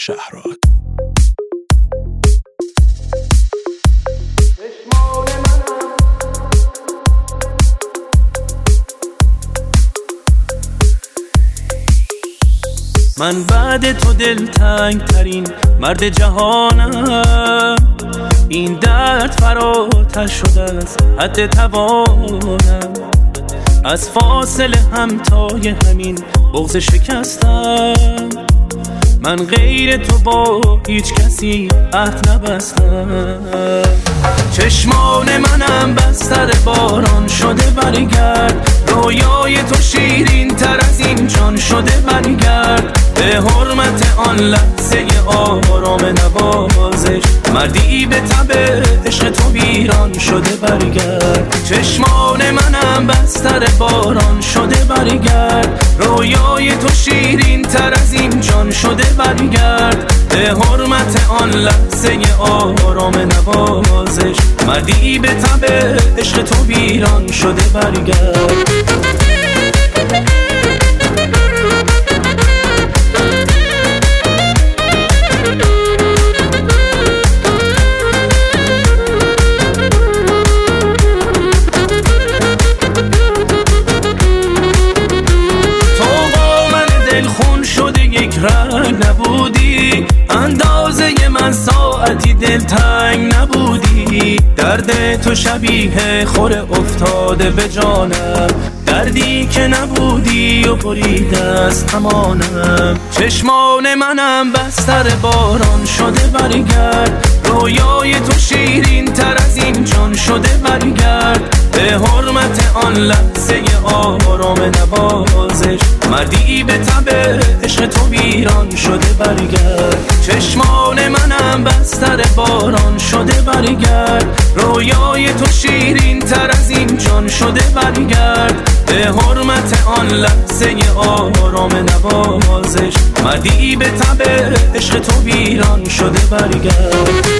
شهراد. من بعد تو دلتنگ ترین مرد جهانم، این درد فراتر شده از حد توانم، از فاصله همتای همین بغض شکستم، من غیر تو با هیچ کسی عهد نبستم. چشمان منم بستر باران شده برگرد، رویای تو شیرین تر از این جان شده برگرد، به حرمت آن لحظه آرام نوازش، مردی به تب عشق تو ویران شده برگرد. چشمان منم بستر باران شده برگرد، رویای تو شیرین تر از این جان شده برگرد، به حرمت آن لحظه آرام نوازش، مردی به تب عشق تو ویران شده برگرد. رنگ نبودی، اندازه من ساعتی دلتنگ نبودی، درد تو شبیه خور افتاده به جانم، دردی که نبودی و بریده از تمانم. چشمان منم بستر باران شده برگرد، رویای تو شیرین تر از این جان شده برگرد، به حرمت آن لحظه آرام نوازش، مردی به تب عشق تو ویران شده برگرد. چشمان منم بستر باران شده برگرد، رویای تو شیرین تر از این جان شده برگرد، به حرمت آن لحظه آرام نوازش، مردی به تب عشق تو ویران شده برگرد.